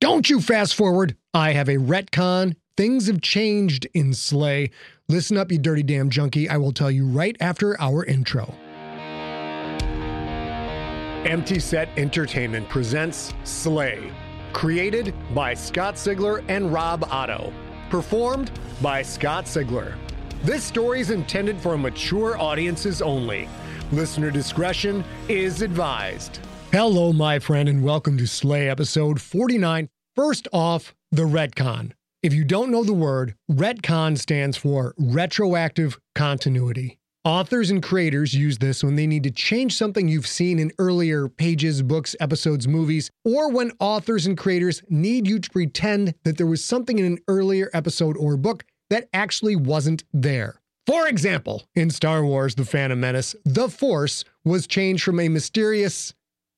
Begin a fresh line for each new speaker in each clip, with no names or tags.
Don't you fast forward. I have a retcon. Things have changed in Slay. Listen up, you dirty damn junkie. I will tell you right after our intro. Empty Set Entertainment presents Slay. Created by Scott Sigler and Rob Otto. Performed by Scott Sigler. This story is intended for mature audiences only. Listener discretion is advised. Hello, my friend, and welcome to Slay episode 49. First off, the retcon. If you don't know the word, retcon stands for retroactive continuity. Authors and creators use this when they need to change something you've seen in earlier pages, books, episodes, movies, or when authors and creators need you to pretend that there was something in an earlier episode or book that actually wasn't there. For example, in Star Wars: The Phantom Menace, the Force was changed from a mysterious,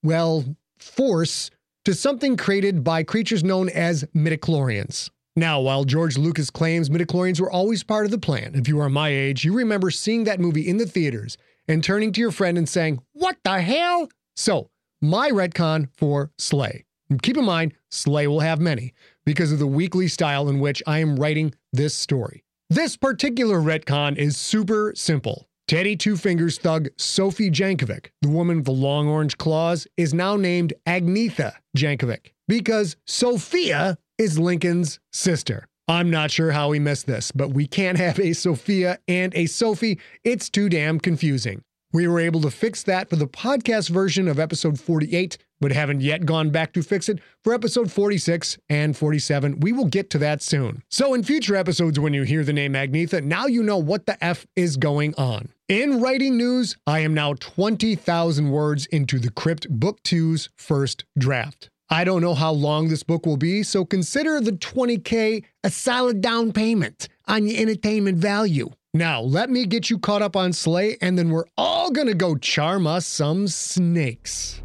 force to something created by creatures known as midichlorians. Now, while George Lucas claims midichlorians were always part of the plan, if you are my age, you remember seeing that movie in the theaters and turning to your friend and saying, "What the hell?" So, my retcon for Slay. And keep in mind, Slay will have many because of the weekly style in which I am writing this story. This particular retcon is super simple. Teddy Two Fingers thug Sophie Jankovic, the woman with the long orange claws, is now named Agnetha Jankovic because Sophia is Lincoln's sister. I'm not sure how we missed this, but we can't have a Sophia and a Sophie. It's too damn confusing. We were able to fix that for the podcast version of episode 48, but haven't yet gone back to fix it for episode 46 and 47. We will get to that soon. So in future episodes, when you hear the name Agnetha, now you know what the F is going on. In writing news, I am now 20,000 words into The Crypt Book 2's first draft. I don't know how long this book will be, so consider the $20K a solid down payment on your entertainment value. Now, let me get you caught up on Slay, and then we're all gonna go charm us some snakes.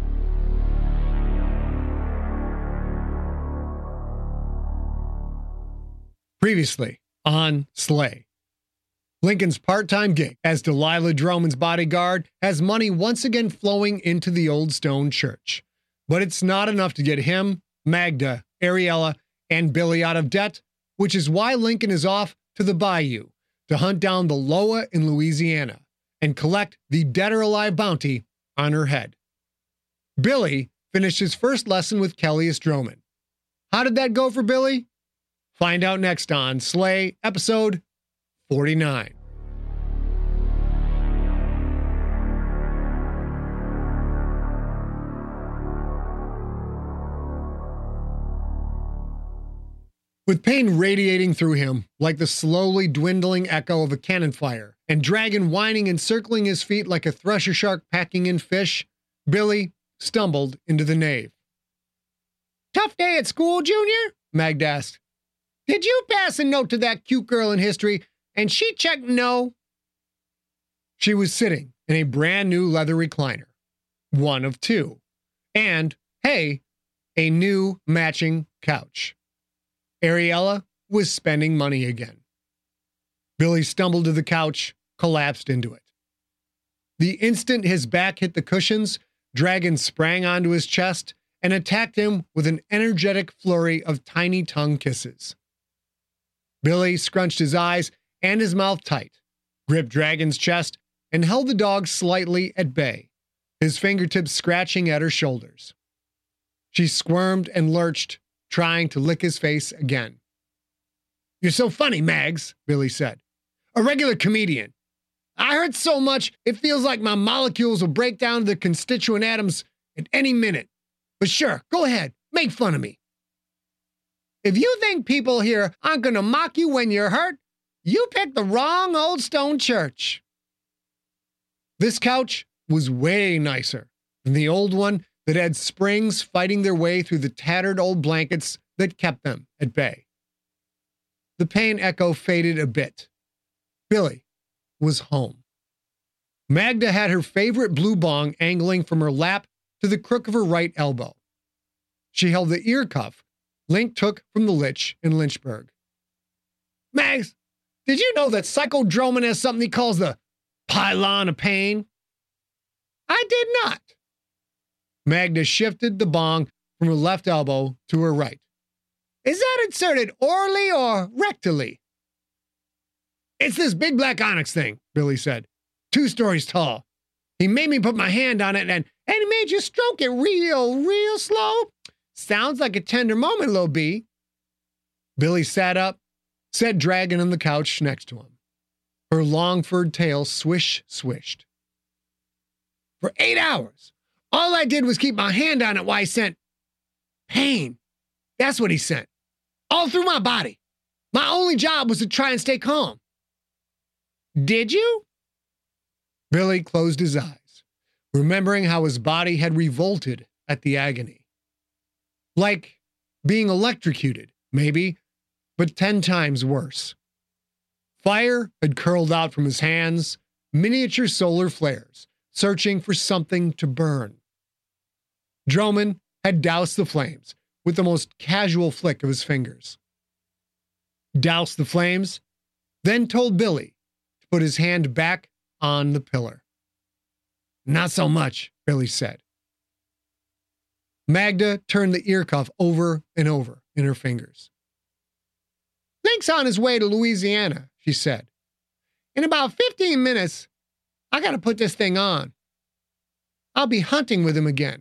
Previously on Slay. Lincoln's part-time gig as Delilah Droman's bodyguard has money once again flowing into the Old Stone Church. But it's not enough to get him, Magda, Ariella, and Billy out of debt, which is why Lincoln is off to the bayou to hunt down the Loa in Louisiana and collect the dead or alive bounty on her head. Billy finished his first lesson with Kellius Droman. How did that go for Billy? Find out next on Slay, episode 49. With pain radiating through him like the slowly dwindling echo of a cannon fire, and Dragon whining and circling his feet like a thresher shark packing in fish, Billy stumbled into the nave. "Tough day at school, Junior?" Magda asked. "Did you pass a note to that cute girl in history and she checked no?" She was sitting in a brand new leather recliner, one of two, and, hey, a new matching couch. Ariella was spending money again. Billy stumbled to the couch, collapsed into it. The instant his back hit the cushions, Dragon sprang onto his chest and attacked him with an energetic flurry of tiny tongue kisses. Billy scrunched his eyes and his mouth tight, gripped Dragon's chest, and held the dog slightly at bay, his fingertips scratching at her shoulders. She squirmed and lurched, trying to lick his face again. "You're so funny, Mags," Billy said. "A regular comedian. I heard so much, it feels like my molecules will break down to the constituent atoms at any minute. But sure, go ahead, make fun of me. If you think people here aren't gonna mock you when you're hurt, you picked the wrong Old Stone Church." This couch was way nicer than the old one that had springs fighting their way through the tattered old blankets that kept them at bay. The pain echo faded a bit. Billy was home. Magda had her favorite blue bong angling from her lap to the crook of her right elbow. She held the ear cuff Link took from the Lich in Lynchburg. "Mags, did you know that Psychodroman has something he calls the pylon of pain?" "I did not." Magda shifted the bong from her left elbow to her right. Is that inserted orally or rectally? It's this big black onyx thing, Billy said. 2 stories tall. He made me put my hand on it and he made you stroke it real slow. Sounds like a tender moment, Lil B. Billy sat up, sat dragging on the couch next to him. Her long furred tail swished. For 8 hours, all I did was keep my hand on it while he sent pain. That's what he sent. All through my body. My only job was to try and stay calm. Did you? Billy closed his eyes, remembering how his body had revolted at the agony. Like being electrocuted, maybe, but 10 times worse. Fire had curled out from his hands, miniature solar flares, searching for something to burn. Droman had doused the flames with the most casual flick of his fingers. Doused the flames, then told Billy to put his hand back on the pillar. Not so much, Billy said. Magda turned the ear cuff over and over in her fingers. Link's on his way to Louisiana, she said. In about 15 minutes, I gotta put this thing on. I'll be hunting with him again.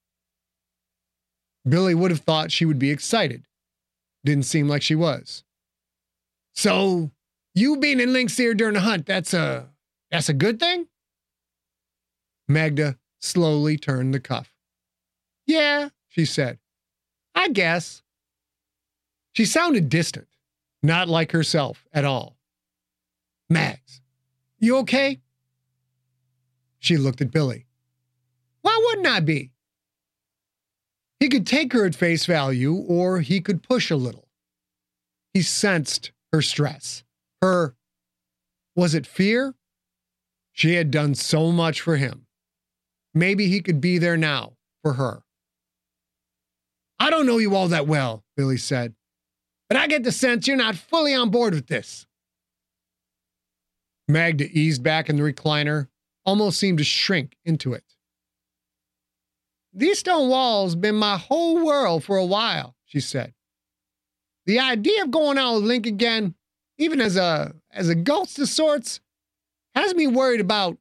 Billy would have thought she would be excited. Didn't seem like she was. So, you being in Link's ear during the hunt, that's a good thing? Magda slowly turned the cuff. Yeah, she said. I guess. She sounded distant, not like herself at all. Mags, you okay? She looked at Billy. Why wouldn't I be? He could take her at face value, or he could push a little. He sensed her stress. Was it fear? She had done so much for him. Maybe he could be there now for her. I don't know you all that well, Billy said, but I get the sense you're not fully on board with this. Magda eased back in the recliner, almost seemed to shrink into it. These stone walls been my whole world for a while, she said. The idea of going out with Link again, even as a ghost of sorts, has me worried about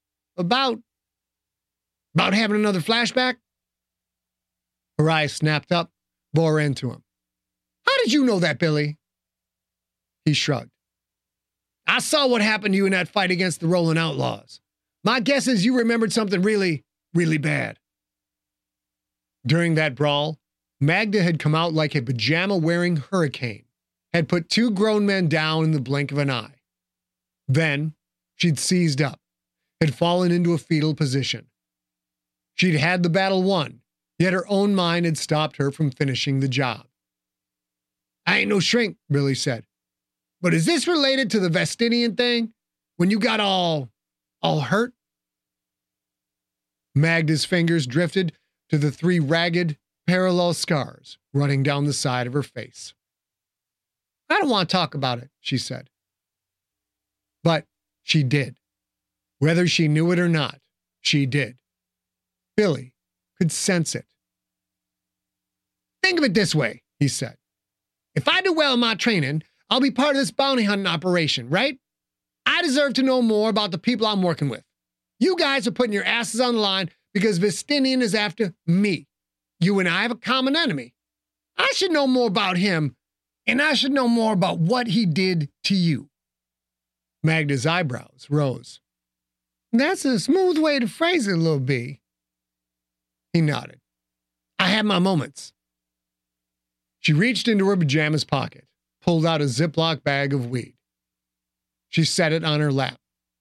having another flashback. Her eyes snapped up, bore into him. How did you know that, Billy? He shrugged. I saw what happened to you in that fight against the Rolling Outlaws. My guess is you remembered something really, really bad. During that brawl, Magda had come out like a pajama-wearing hurricane, had put 2 grown men down in the blink of an eye. Then, she'd seized up, had fallen into a fetal position. She'd had the battle won, yet her own mind had stopped her from finishing the job. I ain't no shrink, Billy said. But is this related to the Vestinian thing? When you got all hurt? Magda's fingers drifted to the 3 ragged, parallel scars running down the side of her face. I don't want to talk about it, she said. But she did. Whether she knew it or not, she did. Billy could sense it. Think of it this way, he said. If I do well in my training, I'll be part of this bounty hunting operation, right? I deserve to know more about the people I'm working with. You guys are putting your asses on the line because Vestinian is after me. You and I have a common enemy. I should know more about him, and I should know more about what he did to you. Magda's eyebrows rose. That's a smooth way to phrase it, Lil B. He nodded. I have my moments. She reached into her pajamas pocket, pulled out a Ziploc bag of weed. She set it on her lap.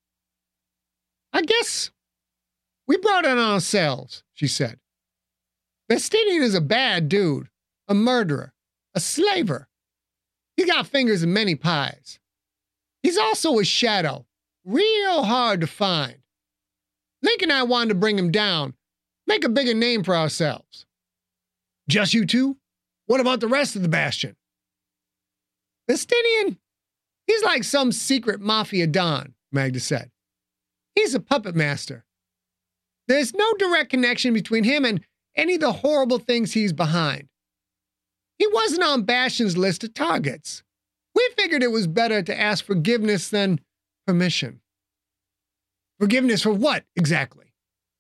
I guess we brought it on ourselves, she said. Vestinian is a bad dude, a murderer, a slaver. He's got fingers in many pies. He's also a shadow, real hard to find. Link and I wanted to bring him down, make a bigger name for ourselves. Just you two? What about the rest of the Bastion? Vestinian, he's like some secret mafia don, Magda said. He's a puppet master. There's no direct connection between him and any of the horrible things he's behind. He wasn't on Bastian's list of targets. We figured it was better to ask forgiveness than permission. Forgiveness for what, exactly?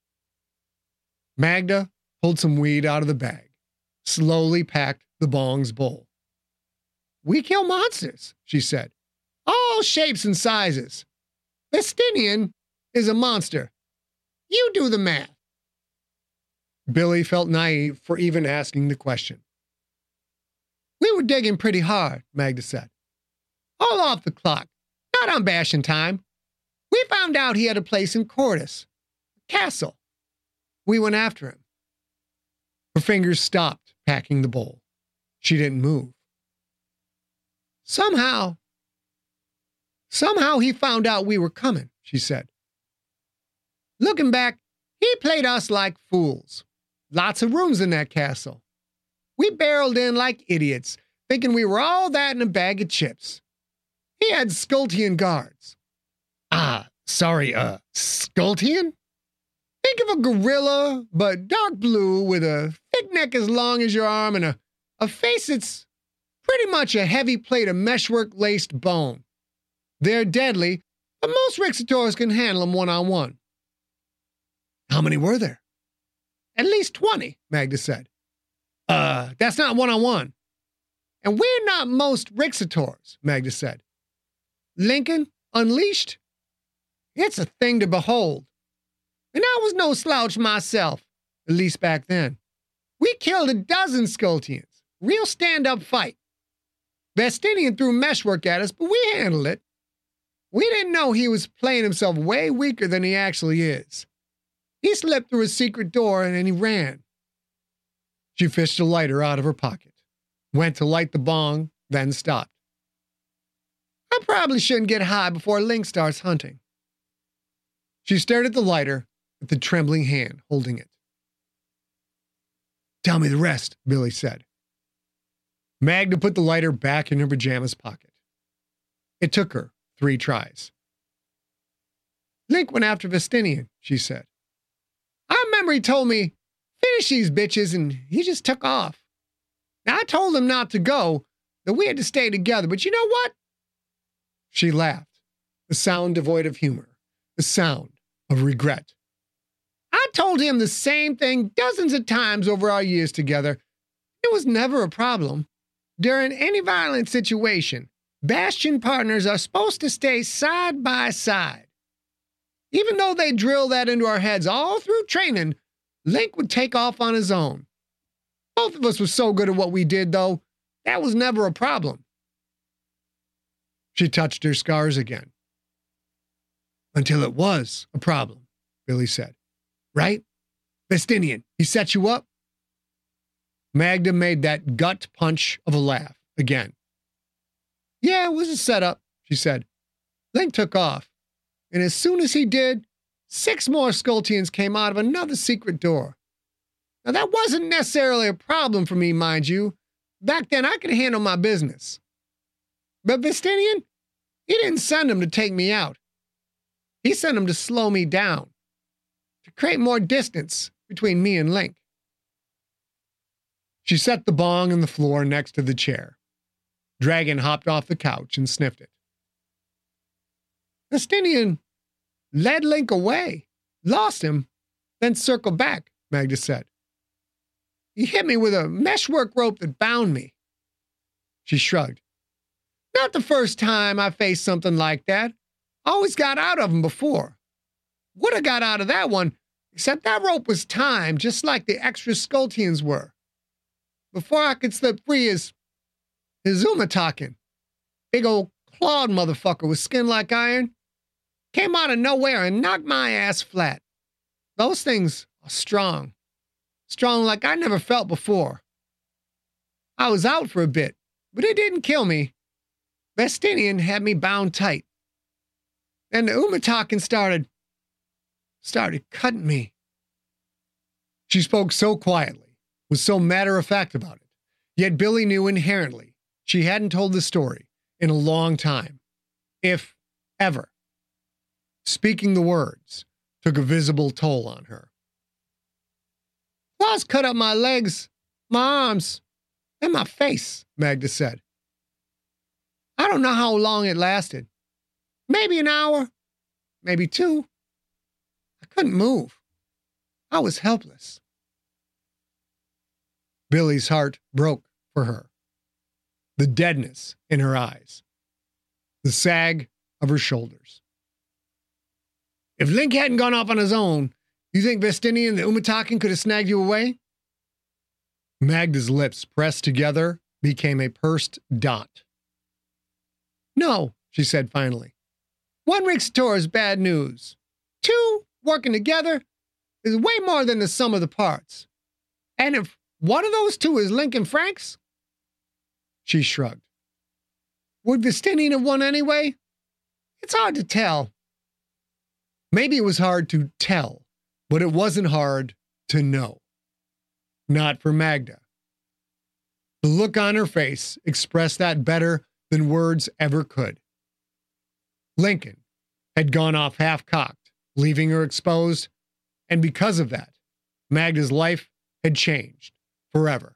Magda pulled some weed out of the bag, slowly packed the bong's bowl. We kill monsters, she said. All shapes and sizes. Vestinian is a monster. You do the math. Billy felt naive for even asking the question. We were digging pretty hard, Magda said. All off the clock, not on Bastian time. We found out he had a place in Cordis, a castle. We went after him. Her fingers stopped packing the bowl. She didn't move. Somehow he found out we were coming, she said. Looking back, he played us like fools. Lots of rooms in that castle. We barreled in like idiots, thinking we were all that in a bag of chips. He had Skultian guards. Skultian? Think of a gorilla, but dark blue with a thick neck as long as your arm and a face that's pretty much a heavy plate of meshwork-laced bone. They're deadly, but most Rixators can handle them one-on-one. How many were there? At least 20, Magda said. That's not one-on-one. And we're not most Rixators, Magda said. Lincoln, unleashed? It's a thing to behold. And I was no slouch myself, at least back then. We killed a dozen Skultians. Real stand-up fight. Vestinian threw meshwork at us, but we handled it. We didn't know he was playing himself way weaker than he actually is. He slipped through a secret door and then he ran. She fished a lighter out of her pocket, went to light the bong, then stopped. I probably shouldn't get high before Link starts hunting. She stared at the lighter with the trembling hand holding it. Tell me the rest, Billy said. Magda put the lighter back in her pajamas pocket. It took her 3 tries. Link went after Vestinian, she said. I remember he told me, finish these bitches, and he just took off. Now, I told him not to go, that we had to stay together, but you know what? She laughed, the sound devoid of humor, the sound of regret. I told him the same thing dozens of times over our years together. It was never a problem. During any violent situation, Bastion partners are supposed to stay side by side. Even though they drill that into our heads all through training, Link would take off on his own. Both of us were so good at what we did, though, that was never a problem. She touched her scars again. Until it was a problem, Billy said. Right? Vestinian, he set you up? Magda made that gut punch of a laugh again. Yeah, it was a setup, she said. Link took off, and as soon as he did, 6 more Skultians came out of another secret door. Now, that wasn't necessarily a problem for me, mind you. Back then, I could handle my business. But Vestinian, he didn't send them to take me out. He sent them to slow me down, to create more distance between me and Link. She set the bong on the floor next to the chair. Dragon hopped off the couch and sniffed it. Vestinian led Link away, lost him, then circled back, Magda said. He hit me with a meshwork rope that bound me. She shrugged. Not the first time I faced something like that. Always got out of them before. Would have got out of that one, except that rope was timed just like the extra Skultians were. Before I could slip free, his Umatakin, big old clawed motherfucker with skin like iron, came out of nowhere and knocked my ass flat. Those things are strong. Strong like I never felt before. I was out for a bit, but it didn't kill me. Vestinian had me bound tight. And the Umatakin started cutting me. She spoke so quietly, was so matter-of-fact about it, yet Billy knew inherently she hadn't told the story in a long time, if ever. Speaking the words took a visible toll on her. Claws cut up my legs, my arms, and my face, Magda said. I don't know how long it lasted. Maybe an hour, maybe 2. I couldn't move. I was helpless. Billy's heart broke for her. The deadness in her eyes. The sag of her shoulders. If Link hadn't gone off on his own, you think Vestini and the Umatakan could have snagged you away? Magda's lips pressed together became a pursed dot. No, she said finally. 1 Rixator is bad news. 2 working together is way more than the sum of the parts. And if one of those 2 is Link and Franks? She shrugged. Would Vestinian have won anyway? It's hard to tell. Maybe it was hard to tell, but it wasn't hard to know. Not for Magda. The look on her face expressed that better than words ever could. Lincoln had gone off half-cocked, leaving her exposed, and because of that, Magda's life had changed forever.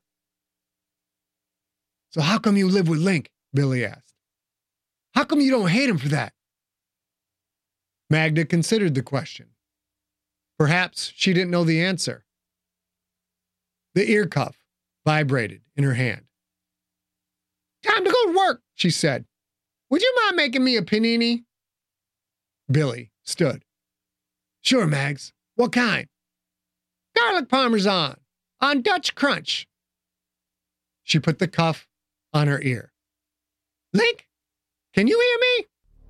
So how come you live with Link? Billy asked. How come you don't hate him for that? Magda considered the question. Perhaps she didn't know the answer. The ear cuff vibrated in her hand. Time to go to work, she said. Would you mind making me a panini? Billy stood. Sure, Mags. What kind? Garlic parmesan on Dutch crunch. She put the cuff on her ear. Link, can you hear me?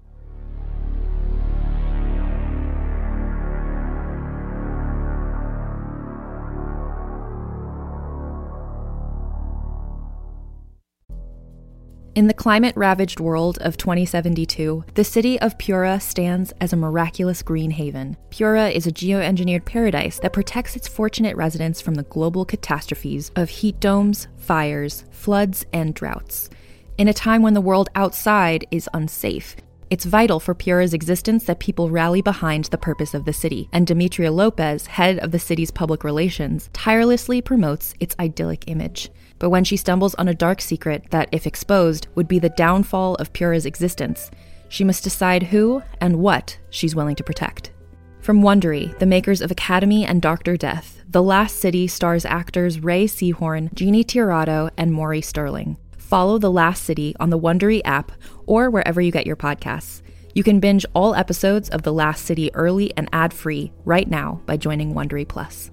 In the climate-ravaged world of 2072, the city of Pura stands as a miraculous green haven. Pura is a geoengineered paradise that protects its fortunate residents from the global catastrophes of heat domes, fires, floods, and droughts. In a time when the world outside is unsafe, it's vital for Pura's existence that people rally behind the purpose of the city, and Demetria Lopez, head of the city's public relations, tirelessly promotes its idyllic image. But when she stumbles on a dark secret that, if exposed, would be the downfall of Pura's existence, she must decide who and what she's willing to protect. From Wondery, the makers of Academy and Dr. Death, The Last City stars actors Ray Seahorn, Jeannie Tirado, and Maury Sterling. Follow The Last City on the Wondery app or wherever you get your podcasts. You can binge all episodes of The Last City early and ad-free right now by joining Wondery Plus.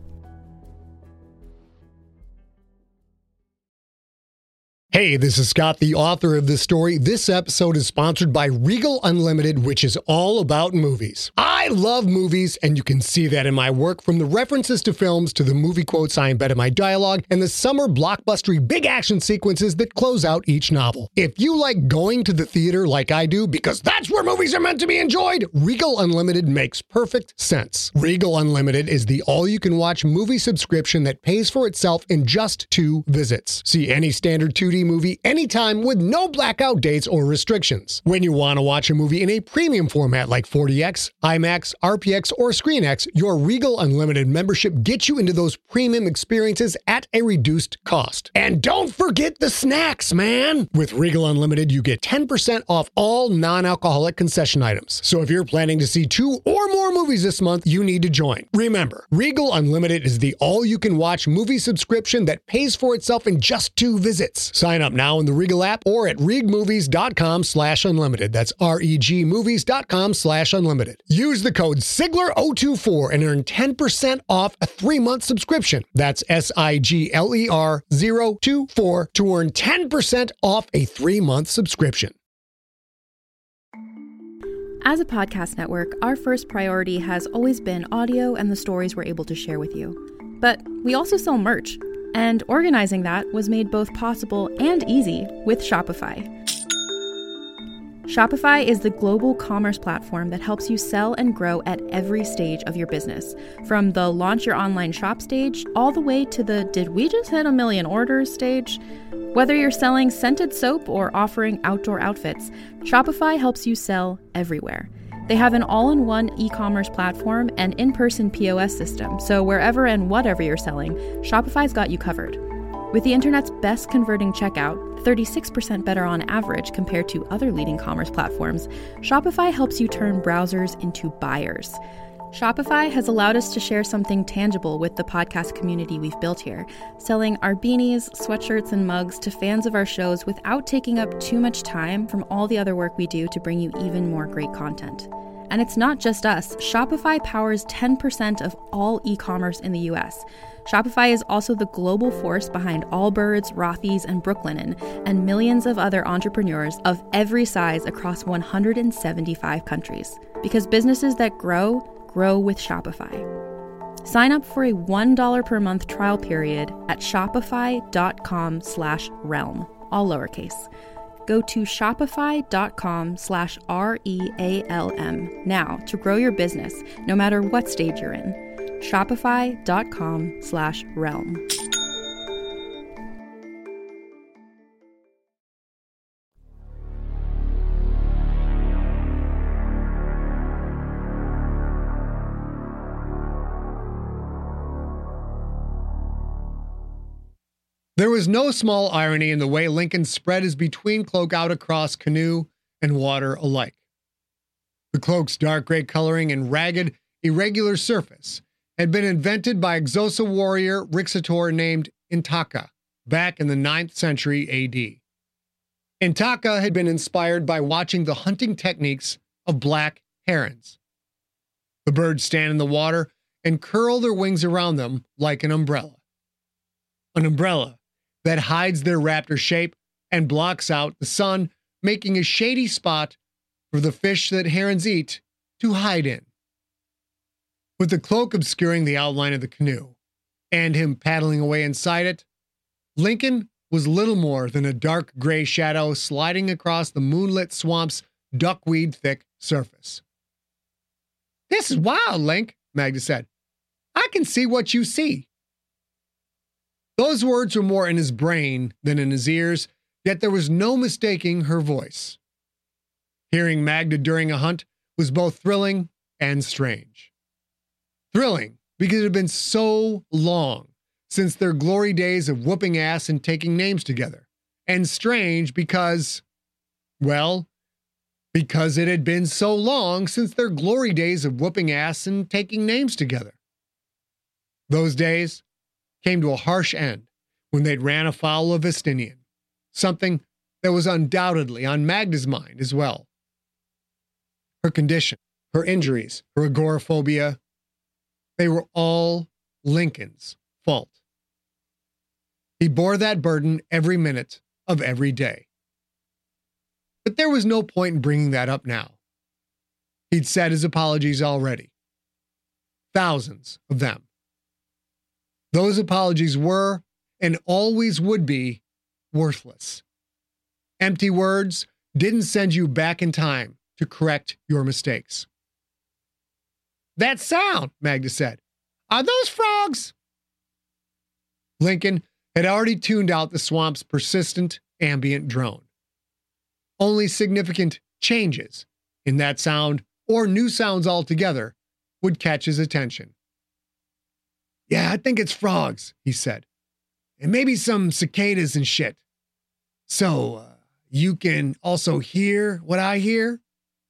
Hey, this is Scott, the author of this story. This episode is sponsored by Regal Unlimited, which is all about movies. I love movies, and you can see that in my work, from the references to films to the movie quotes I embed in my dialogue and the summer blockbustery big action sequences that close out each novel. If you like going to the theater like I do, because that's where movies are meant to be enjoyed, Regal Unlimited makes perfect sense. Regal Unlimited is the all-you-can-watch movie subscription that pays for itself in just 2 visits. See any standard 2D movie anytime with no blackout dates or restrictions. When you want to watch a movie in a premium format like 40X, IMAX, RPX, or ScreenX, your Regal Unlimited membership gets you into those premium experiences at a reduced cost. And don't forget the snacks, man! With Regal Unlimited, you get 10% off all non-alcoholic concession items. So if you're planning to see 2 or more movies this month, you need to join. Remember, Regal Unlimited is the all-you-can-watch movie subscription that pays for itself in just 2 visits. Sign up now in the Regal app or at regmovies.com/unlimited. That's regmovies.com/unlimited. Use the code SIGLER024 and earn 10% off a 3-month subscription. That's SIGLER024 to earn 10% off a 3-month subscription.
As a podcast network, our first priority has always been audio and the stories we're able to share with you. But we also sell merch. And organizing that was made both possible and easy with Shopify. Shopify is the global commerce platform that helps you sell and grow at every stage of your business. From the launch your online shop stage, all the way to the did we just hit 1 million orders stage? Whether you're selling scented soap or offering outdoor outfits, Shopify helps you sell everywhere. They have an all-in-one e-commerce platform and in-person POS system, so wherever and whatever you're selling, Shopify's got you covered. With the internet's best converting checkout, 36% better on average compared to other leading commerce platforms, Shopify helps you turn browsers into buyers. Shopify has allowed us to share something tangible with the podcast community we've built here, selling our beanies, sweatshirts, and mugs to fans of our shows without taking up too much time from all the other work we do to bring you even more great content. And it's not just us. Shopify powers 10% of all e-commerce in the US. Shopify is also the global force behind Allbirds, Rothy's, and Brooklinen, and millions of other entrepreneurs of every size across 175 countries. Because businesses that grow with Shopify. Sign up for a $1 per month trial period at shopify.com/realm, all lowercase. Go to shopify.com/REALM now to grow your business, no matter what stage you're in. Shopify.com/realm.
There was no small irony in the way Lincoln spread his between cloak out across canoe and water alike. The cloak's dark gray coloring and ragged, irregular surface had been invented by Xhosa warrior Rixator named Intaka back in the 9th century AD. Intaka had been inspired by watching the hunting techniques of black herons. The birds stand in the water and curl their wings around them like an umbrella. An umbrella that hides their raptor shape and blocks out the sun, making a shady spot for the fish that herons eat to hide in. With the cloak obscuring the outline of the canoe and him paddling away inside it, Lincoln was little more than a dark gray shadow sliding across the moonlit swamp's duckweed-thick surface. "This is wild, Link," Magda said. "I can see what you see." Those words were more in his brain than in his ears, yet there was no mistaking her voice. Hearing Magda during a hunt was both thrilling and strange. Thrilling because it had been so long since their glory days of whooping ass and taking names together, and strange because it had been so long since their glory days of whooping ass and taking names together. Those days came to a harsh end when they'd ran afoul of Vestinian, something that was undoubtedly on Magda's mind as well. Her condition, her injuries, her agoraphobia, they were all Lincoln's fault. He bore that burden every minute of every day. But there was no point in bringing that up now. He'd said his apologies already. Thousands of them. Those apologies were, and always would be, worthless. Empty words didn't send you back in time to correct your mistakes. "That sound," Magda said. "Are those frogs?" Lincoln had already tuned out the swamp's persistent ambient drone. Only significant changes in that sound, or new sounds altogether, would catch his attention. "Yeah, I think it's frogs," he said. "And maybe some cicadas and shit. So, you can also hear what I hear?"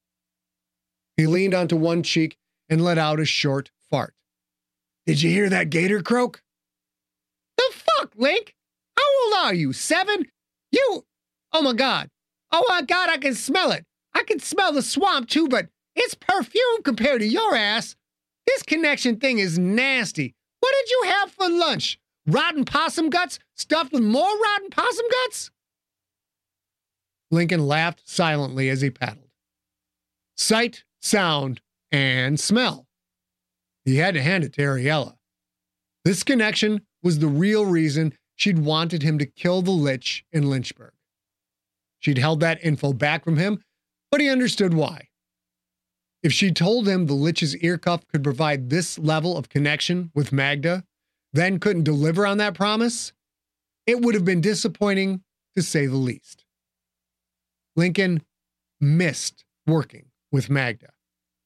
He leaned onto one cheek and let out a short fart. "Did you hear that gator croak?" "The fuck, Link? How old are you, 7? Oh my God, I can smell it. I can smell the swamp too, but it's perfume compared to your ass. This connection thing is nasty. What did you have for lunch? Rotten possum guts stuffed with more rotten possum guts?" Lincoln laughed silently as he paddled. Sight, sound, and smell. He had to hand it to Ariella. This connection was the real reason she'd wanted him to kill the Lich in Lynchburg. She'd held that info back from him, but he understood why. If she told him the Lich's ear cuff could provide this level of connection with Magda, then couldn't deliver on that promise, it would have been disappointing to say the least. Lincoln missed working with Magda.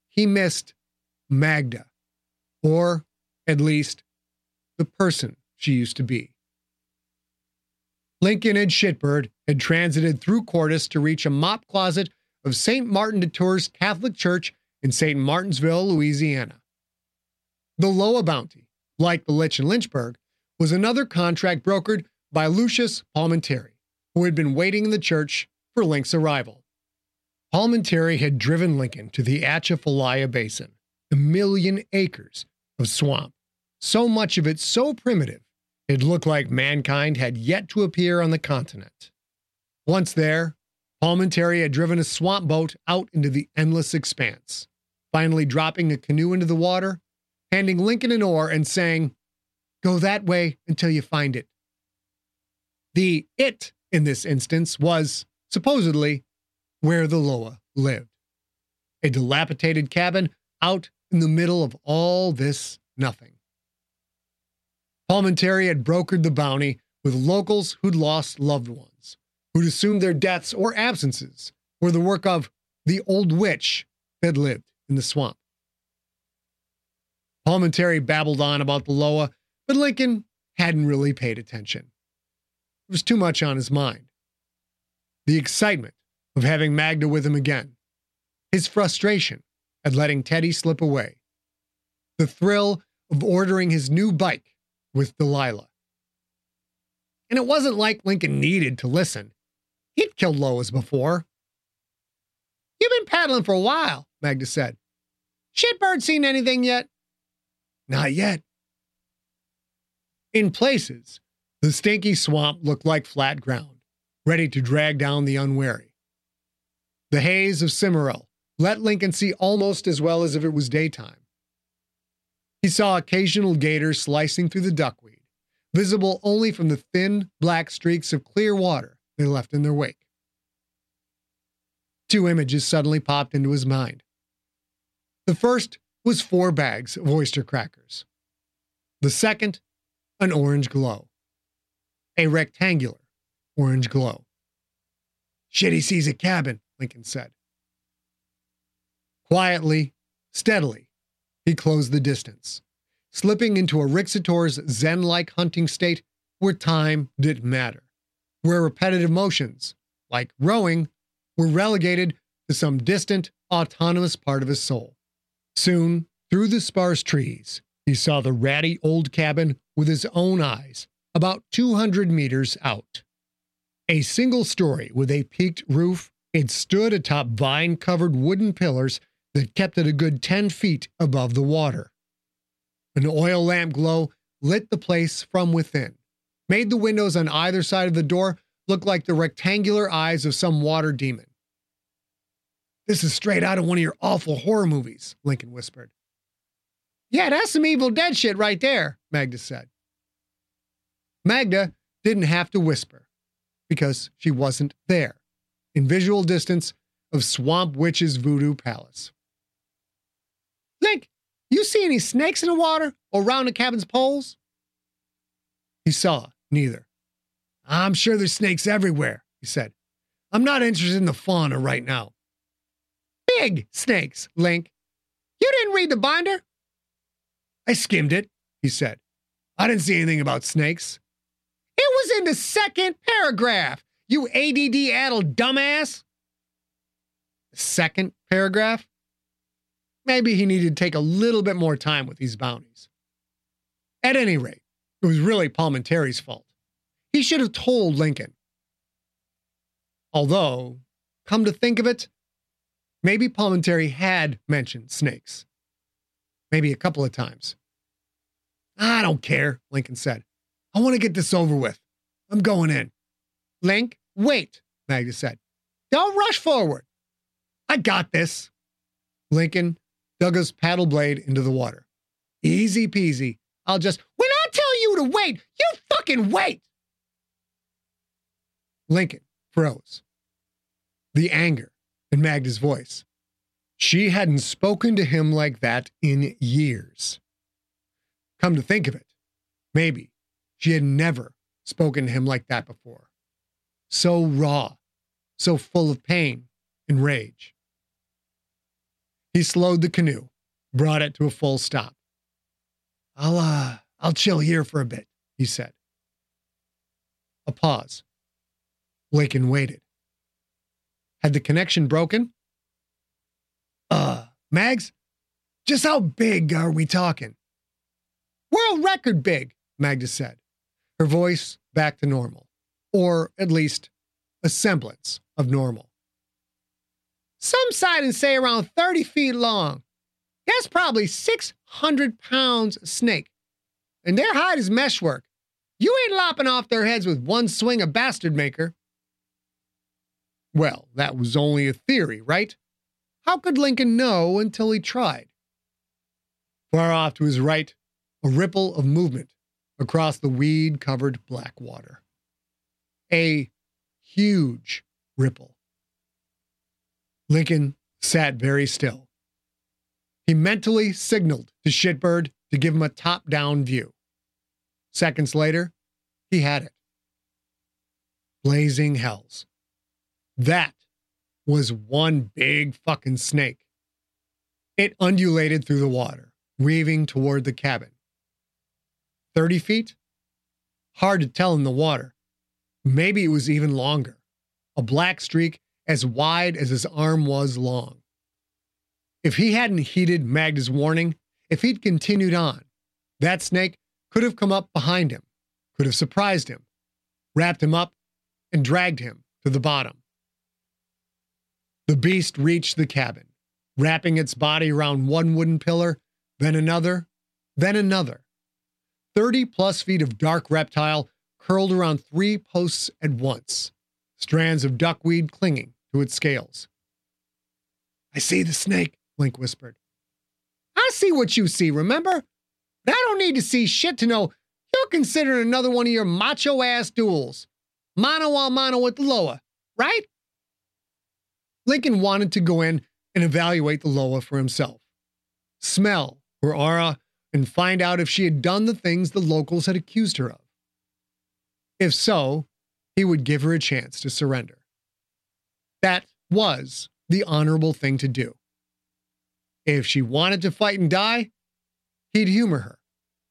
he missed Magda, or at least the person she used to be. Lincoln and Shitbird had transited through Cordis to reach a mop closet of St. Martin de Tours Catholic Church in St. Martinsville, Louisiana. The Loa bounty, like the Litch and Lynchburg, was another contract brokered by Lucius Palminteri, who had been waiting in the church for Link's arrival. Palminteri had driven Lincoln to the Atchafalaya Basin, a million acres of swamp, so much of it so primitive it looked like mankind had yet to appear on the continent. Once there, Palminteri had driven a swamp boat out into the endless expanse, finally dropping a canoe into the water, handing Lincoln an oar and saying, "Go that way until you find it." The "it" in this instance was, supposedly, where the Loa lived. A dilapidated cabin out in the middle of all this nothing. Palminteri had brokered the bounty with locals who'd lost loved ones, who'd assumed their deaths or absences were the work of the old witch that lived in the swamp. Palminteri babbled on about the Loa, but Lincoln hadn't really paid attention. It was too much on his mind. The excitement of having Magda with him again, his frustration at letting Teddy slip away, the thrill of ordering his new bike with Delilah. And it wasn't like Lincoln needed to listen. He'd killed Loas before. "You've been paddling for a while," Magda said. "Shitbird seen anything yet?" "Not yet." In places, the stinky swamp looked like flat ground, ready to drag down the unwary. The haze of Cimarron let Lincoln see almost as well as if it was daytime. He saw occasional gators slicing through the duckweed, visible only from the thin, black streaks of clear water they left in their wake. Two images suddenly popped into his mind. The first was 4 bags of oyster crackers. The second, an orange glow. A rectangular orange glow. "Shit, he sees a cabin," Lincoln said. Quietly, steadily, he closed the distance, slipping into a Rixator's zen-like hunting state where time didn't matter, where repetitive motions, like rowing, were relegated to some distant, autonomous part of his soul. Soon, through the sparse trees, he saw the ratty old cabin with his own eyes, about 200 meters out. A single story with a peaked roof, it stood atop vine-covered wooden pillars that kept it a good 10 feet above the water. An oil lamp glow lit the place from within, made the windows on either side of the door look like the rectangular eyes of some water demon. "This is straight out of one of your awful horror movies," Lincoln whispered. "Yeah, that's some Evil Dead shit right there," Magda said. Magda didn't have to whisper, because she wasn't there, in visual distance of Swamp Witch's voodoo palace. "Link, you see any snakes in the water or around the cabin's poles?" He saw neither. "I'm sure there's snakes everywhere," he said. "I'm not interested in the fauna right now." "Big snakes, Link. You didn't read the binder?" "I skimmed it," he said. "I didn't see anything about snakes." "It was in the second paragraph, you ADD-addled dumbass." The second paragraph? Maybe he needed to take a little bit more time with these bounties. At any rate, it was really Palminteri's fault. He should have told Lincoln. Although, come to think of it, maybe Palminteri had mentioned snakes. Maybe a couple of times. "I don't care," Lincoln said. "I want to get this over with. I'm going in." "Link, wait," Magda said. "Don't rush forward. I got this." Lincoln dug his paddle blade into the water. "Easy peasy. I'll just—" "When I tell you to wait, you fucking wait!" Lincoln froze. The anger in Magda's voice. She hadn't spoken to him like that in years. Come to think of it, maybe she had never spoken to him like that before. So raw, so full of pain and rage. He slowed the canoe, brought it to a full stop. I'll chill here for a bit, he said. A pause. Lincoln waited. Had the connection broken? Mags, just how big are we talking? World record big, Magda said, her voice back to normal, or at least a semblance of normal. Some sightings say around 30 feet long. That's probably 600 pounds snake. And their hide is meshwork. You ain't lopping off their heads with one swing of bastard maker. Well, that was only a theory, right? How could Lincoln know until he tried? Far off to his right, a ripple of movement across the weed-covered black water. A huge ripple. Lincoln sat very still. He mentally signaled to Shitbird to give him a top-down view. Seconds later, he had it. Blazing hells. That was one big fucking snake. It undulated through the water, weaving toward the cabin. 30 feet? Hard to tell in the water. Maybe it was even longer. A black streak as wide as his arm was long. If he hadn't heeded Magda's warning, if he'd continued on, that snake could have come up behind him, could have surprised him, wrapped him up, and dragged him to the bottom. The beast reached the cabin, wrapping its body around one wooden pillar, then another, then another. 30-plus feet of dark reptile curled around 3 posts at once, strands of duckweed clinging to its scales. I see the snake, Link whispered. I see what you see, remember? But I don't need to see shit to know you're considering another one of your macho-ass duels. Mano a mano with the Loa, right? Lincoln wanted to go in and evaluate the Loa for himself. Smell her aura and find out if she had done the things the locals had accused her of. If so, he would give her a chance to surrender. That was the honorable thing to do. If she wanted to fight and die, he'd humor her.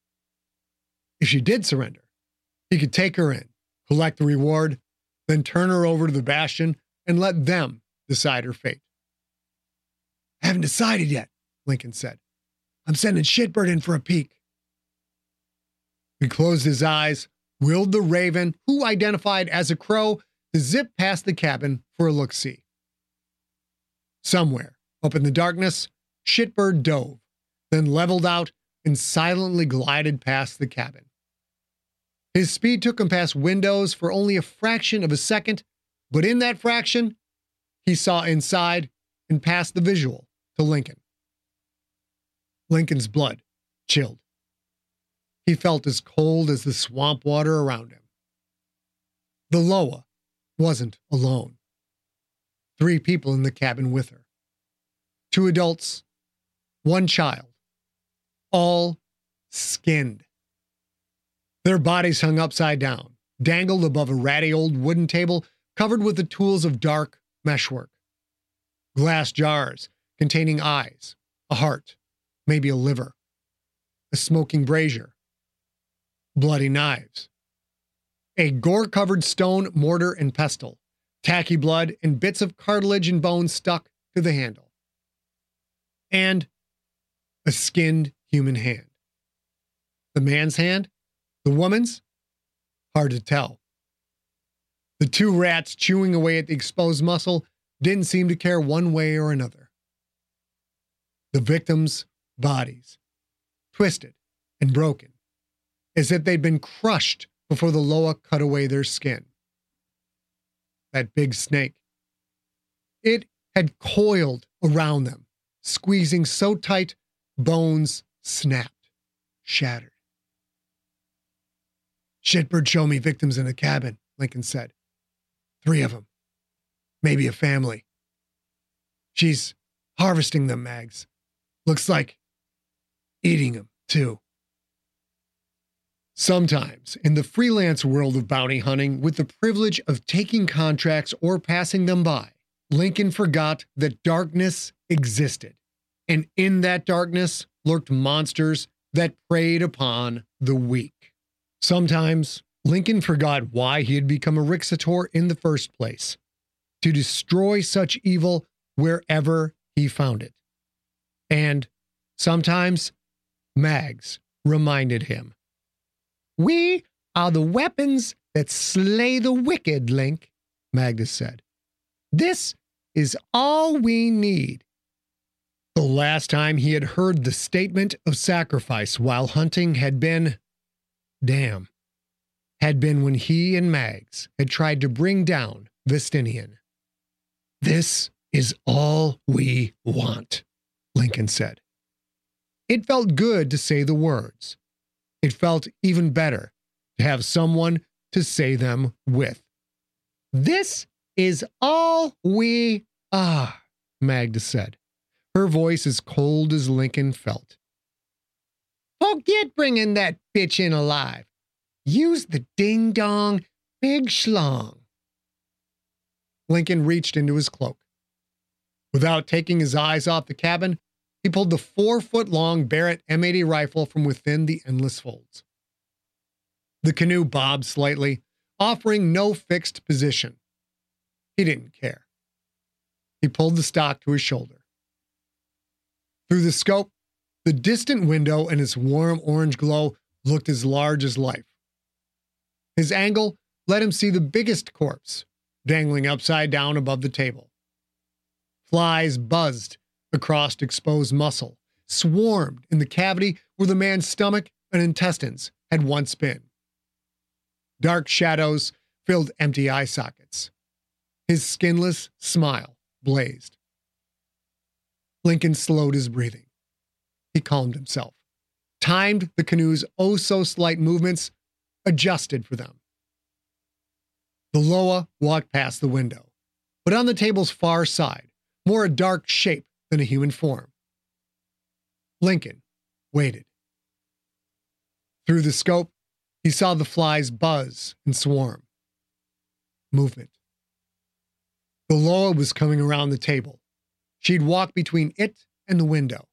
If she did surrender, he could take her in, collect the reward, then turn her over to the Bastion and let them decide her fate. I haven't decided yet, Lincoln said. I'm sending Shitbird in for a peek. He closed his eyes, willed the Raven, who identified as a crow, to zip past the cabin for a look-see. Somewhere, up in the darkness, Shitbird dove, then leveled out and silently glided past the cabin. His speed took him past windows for only a fraction of a second, but in that fraction, he saw inside and passed the visual to Lincoln. Lincoln's blood chilled. He felt as cold as the swamp water around him. The Loa wasn't alone. 3 people in the cabin with her. 2 adults, 1 child, all skinned. Their bodies hung upside down, dangled above a ratty old wooden table covered with the tools of dark meshwork. Glass jars containing eyes, a heart, maybe a liver, a smoking brazier, bloody knives, a gore-covered stone mortar and pestle, tacky blood and bits of cartilage and bone stuck to the handle, and a skinned human hand. The man's hand? The woman's? Hard to tell. The 2 rats chewing away at the exposed muscle didn't seem to care one way or another. The victims' bodies, twisted and broken, as if they'd been crushed before the Loa cut away their skin. That big snake. It had coiled around them, squeezing so tight, bones snapped, shattered. Shitbird showed me victims in a cabin, Lincoln said. 3 of them. Maybe a family. She's harvesting them, Mags. Looks like eating them, too. Sometimes, in the freelance world of bounty hunting, with the privilege of taking contracts or passing them by, Lincoln forgot that darkness existed, And in that darkness lurked monsters that preyed upon the weak. Sometimes Lincoln forgot why he had become a Rixator in the first place, to destroy such evil wherever he found it. And sometimes Mags reminded him. "We are the weapons that slay the wicked, Link," Magnus said. "This is all we need." The last time he had heard the statement of sacrifice while hunting had been when he and Mags had tried to bring down Vestinian. "This is all we want," Lincoln said. It felt good to say the words. It felt even better to have someone to say them with. "This is all we are," Magda said, her voice as cold as Lincoln felt. "Forget bringing that bitch in alive. Use the ding-dong big schlong." Lincoln reached into his cloak. Without taking his eyes off the cabin, he pulled the 4-foot-long Barrett M80 rifle from within the endless folds. The canoe bobbed slightly, offering no fixed position. He didn't care. He pulled the stock to his shoulder. Through the scope, the distant window and its warm orange glow looked as large as life. His angle let him see the biggest corpse, dangling upside down above the table. Flies buzzed across exposed muscle, swarmed in the cavity where the man's stomach and intestines had once been. Dark shadows filled empty eye sockets. His skinless smile blazed. Lincoln slowed his breathing. He calmed himself, timed the canoe's oh-so-slight movements, adjusted for them. The Loa walked past the window, but on the table's far side, more a dark shape than a human form. Lincoln waited. Through the scope, he saw the flies buzz and swarm. Movement. The Loa was coming around the table. She'd walk between it and the window.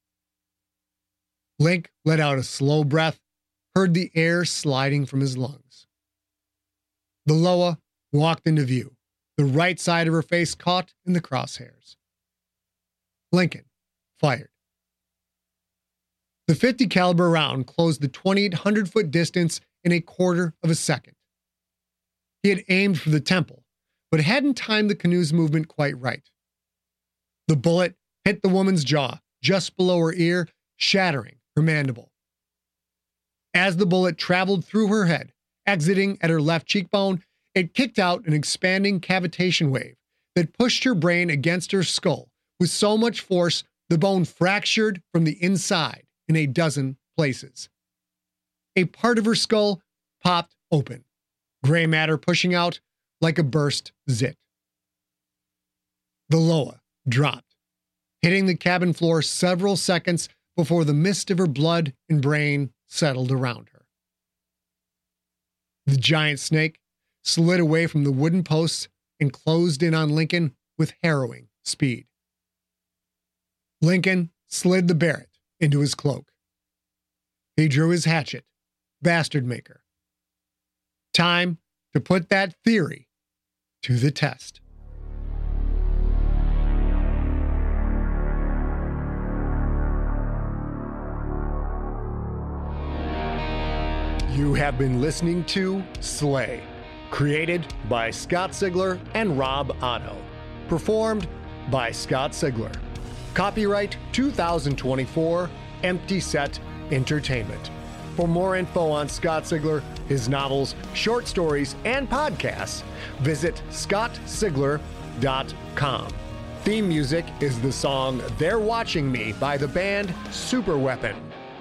Link let out a slow breath, heard the air sliding from his lungs. The Loa walked into view, the right side of her face caught in the crosshairs. Lincoln fired. The 50 caliber round closed the 2,800-foot distance in a quarter of a second. He had aimed for the temple, but hadn't timed the canoe's movement quite right. The bullet hit the woman's jaw just below her ear, shattering her mandible. As the bullet traveled through her head, exiting at her left cheekbone, it kicked out an expanding cavitation wave that pushed her brain against her skull with so much force the bone fractured from the inside in a dozen places. A part of her skull popped open, gray matter pushing out like a burst zit. The Loa dropped, hitting the cabin floor several seconds before the mist of her blood and brain settled around her. The giant snake slid away from the wooden posts and closed in on Lincoln with harrowing speed. Lincoln slid the Barrett into his cloak. He drew his hatchet, Bastard Maker. Time to put that theory to the test. You have been listening to Slay, created by Scott Sigler and Rob Otto. Performed by Scott Sigler. Copyright 2024, Empty Set Entertainment. For more info on Scott Sigler, his novels, short stories, and podcasts, visit scottsigler.com. Theme music is the song They're Watching Me by the band Superweapon.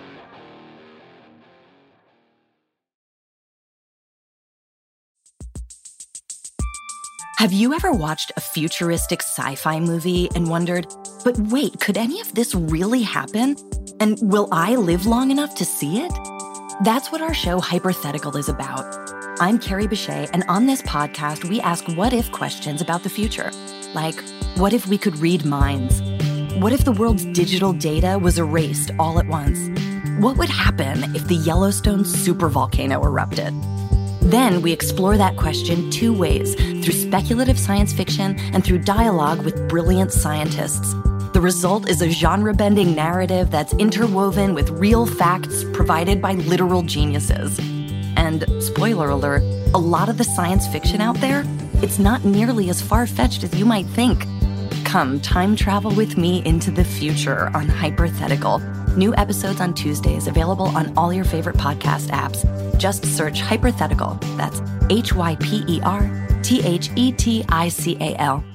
Have you ever watched a futuristic sci-fi movie and wondered, but wait, could any of this really happen? And will I live long enough to see it? That's what our show Hypothetical is about. I'm Carrie Bechet, and on this podcast, we ask what-if questions about the future. Like, what if we could read minds? What if the world's digital data was erased all at once? What would happen if the Yellowstone supervolcano erupted? Then we explore that question two ways, through speculative science fiction and through dialogue with brilliant scientists. The result is a genre-bending narrative that's interwoven with real facts provided by literal geniuses. And, spoiler alert, a lot of the science fiction out there, it's not nearly as far-fetched as you might think. Come time travel with me into the future on Hypothetical. New episodes on Tuesdays, available on all your favorite podcast apps. Just search Hypothetical. That's Hyperthetical.